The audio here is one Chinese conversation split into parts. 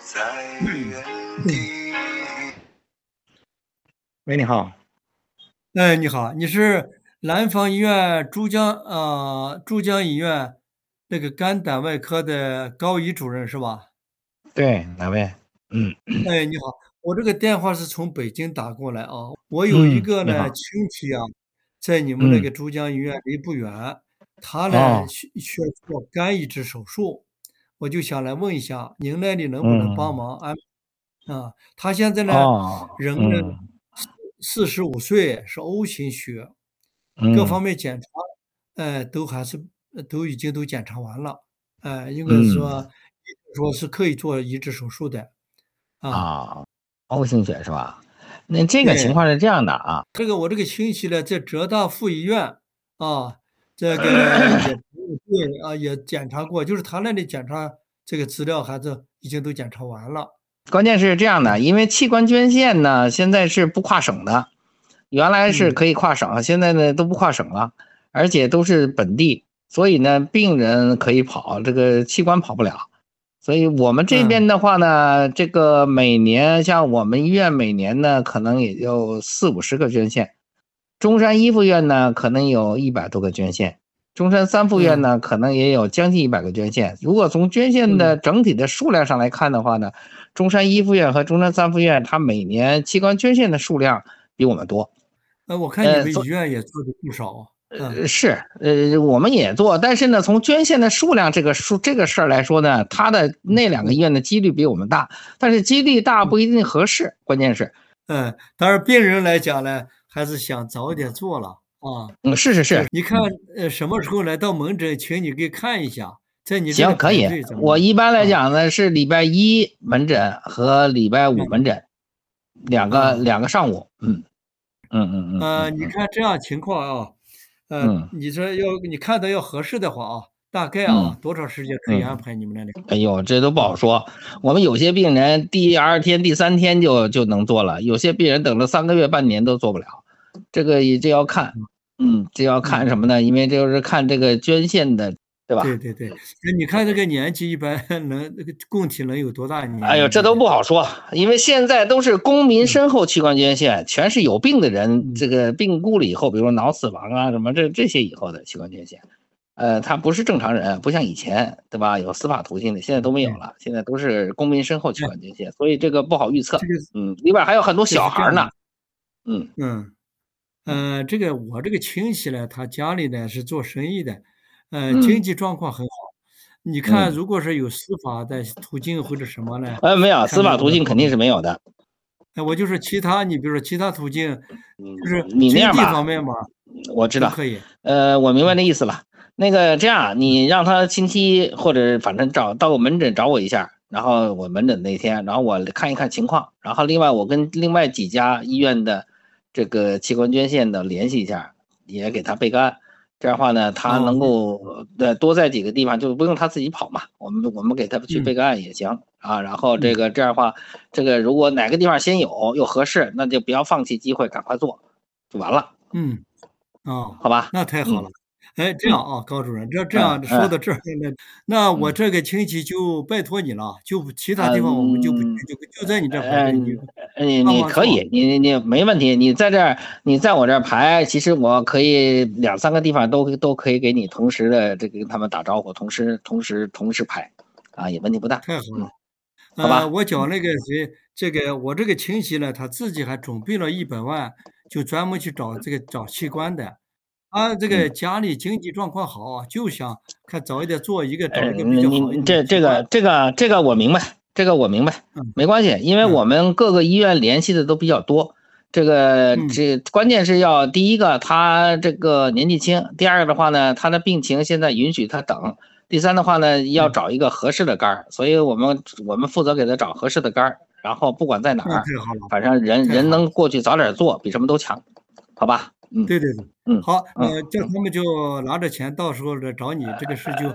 喂，你好。 哎，你好，你是南方医院珠江医院那个肝胆外科的高乙主任是吧？ 对，哪位？嗯哎，你好，我这个电话是从北京打过来啊。我有一嗯， 个呢你好。 亲戚啊，在你们那嗯， 个珠江医院离不远，他呢哦， 需要做肝移植手术，我就想来问一下，您那里能不能帮嗯， 忙安啊？他现在呢， 哦， 人呢嗯 45岁，是 O 型血，各嗯方面检查，都已经检查完了，应该嗯， 说是可以做移植手术的啊。 啊，O 型血是吧？那这个情对， 况是这样的啊。 我这个亲戚呢，在浙大附医院啊，这个也对啊，也检查过，就是他那里检查这个资料还是已经都检查完了。 关键是这样的，因为器官捐献呢，现在是不跨省的，原来是嗯可以跨省，现在呢都不跨省了，而且都是本地，所以呢病人可以跑，这个器官跑不了。所以我们这边嗯的话呢，这个每年像我们医院每年呢，可能也就40-50个捐献，中山一附院呢可能有100多个捐献，中山三附院嗯呢可能也有将近100个捐献。如果从捐献的嗯， 整体的数量上来看的话呢，中山一附院和中山三附院它每年器官捐献的数量比我们多。 我看你呃， 们医院也做的不少， 是，我们也做，但是呢，从捐献的数量这个事儿来说呢，它的那两个医院的几率比我们大，但是几率大不一定合适，关键是。 当然病人来讲呢，还是想早一点做了啊。 是， 你看，什么时候来到门诊，请你给看一下，在你这里行，可以。 排队怎么样？ 我一般来啊讲呢是礼拜一门诊和礼拜五门嗯诊，两个啊。 两个上午。 你看这样情况啊， 嗯你看到要合适的话啊，大概嗯多长时间可以安嗯， 排你们那里？ 哎呦，这都不好啊， 说。我们有些病人第二天、第三天就能做了，有些病人等了3个月、半年都做不了。这要看，这要看嗯， 什么呢？因为这就是看这个捐献的，对吧？ 对对对，那你看这个年纪一般那个供体能有多大哎呦，这都年纪的？ 不好说，因为现在都是公民嗯身后器官捐献，全是有病的人， 嗯这个病故了以后，比如说脑死亡啊什么这些以后的器官捐献。他不是正常人，不像以前，对吧？有司法途径的，现在都没有对， 了，现在都是公民身后器哎， 官捐献，所以这个不好预测。 这个里边还有很多这是这样的， 小孩呢。嗯嗯。 嗯我这个亲戚呢，他家里呢是做生意的，经嗯济状况很好。你看， 嗯， 如果是有司法的途径或者什么呢， 没有，司看能法不能帮助。 途径肯定是没有的。 我就是其他，你比如说其他途径，就是你那经济样吧， 方面嘛， 我知道。 都可以。 我明白那意思了。那个这样，你让他亲戚或者反正到我门诊找我一下，然后我门诊那天，然后我看一看情况，然后另外我跟另外几家医院的这个器官捐献的联系一下，也给他备个案。这样的话呢，他哦， 能够多在几个地方，就不用他自己跑嘛，我们给他去备个案也行啊。然后嗯这样的话，这个如果哪个地方先有又合适，那就不要放弃机会，赶快做就完了， 嗯，哦， 好吧？ 那太好了。 嗯哎，这样嗯啊，高主任，这样说嗯嗯到这儿，那我嗯这个亲戚就拜托你了，就其他地方我们就不去， 嗯就在你这排队，你你帮忙做。 你可以，你没问题。你在这儿，你在我这儿排，其实我可以2-3个地方都可以给你同时的这个跟他们打招呼，同时排，啊，也问题不大。 太好了。 好吧。 我找那个谁，我这个亲戚呢，他自己还准备了100万，就专门去找器官的。他这个嗯。 家里经济状况好，就想看早一点做一个，找一个比那较好一点的器官。 这个我明白，这个我明白， 嗯没关系，因为嗯我们各个医院联系的都比较多。 嗯关键是要第一个他这个年纪轻，第二个的话呢，他的病情现在允许他等，第三的话呢，要嗯， 找一个合适的肝儿，所以我们负责给他找合适的肝儿，然后不管在哪那儿， 太好了， 反正人太好了。 能过去早点做，比什么都强，好吧？ 对对对， 嗯好， 嗯叫他们就拿着钱，到时候来找你，这个事就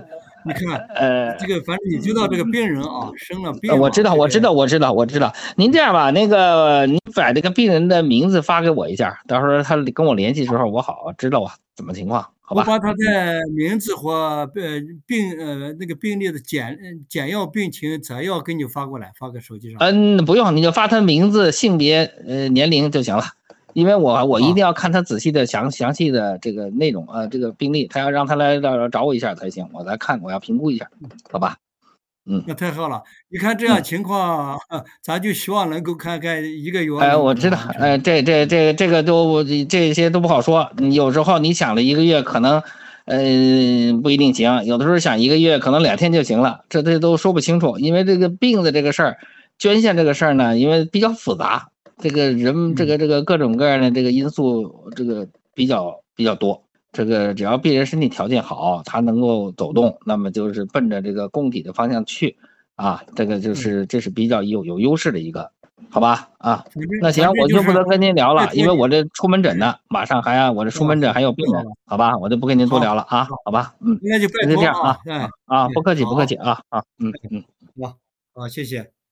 你看呃， 这个，反正你知道这个病人啊，生了病我知道， 嘛，这个我知道，我知道，我知道。您这样吧，那个您把这个病人的名字发给我一下，到时候他跟我联系的时候，我好知道啊怎么情况，好吧？ 我把他的名字和那个病例的简要病情摘要给你发过来，发个手机上不用，你就发他名字、性别、年龄就行了。因为我一定啊。 要看他仔细的详细的这个内容这个病例，他要让他来找我一下才行，我来看，我要评估一下，好吧？嗯那太好了，你看这样嗯。 情况，咱就希望能够看看一个月能不我知道， 能完成。 这个都这些都不好说。你有时候你想了一个月，可能不一定行；有的时候想一个月，可能2天就行了，这都说不清楚。因为这个病的这个事儿，捐献这个事儿呢，因为比较复杂，这个人嗯， 这个各种各样的这个因素，这个比较多。这个只要病人身体条件好，他能够走动，那么就是奔着这个供体的方向去啊，这个就嗯， 是这是比较有优势的一个。好吧，啊， 反正那行，我反正就是就不能跟您聊了，因为拜托你， 我这出门诊呢，马上我这出门诊好， 还有病人， 太好了， 好吧，我就不跟您多好， 聊了啊， 好， 好吧， 那就拜那就这样啊， 托啊，哎， 不客气不客气好， 啊， 好，好，谢谢。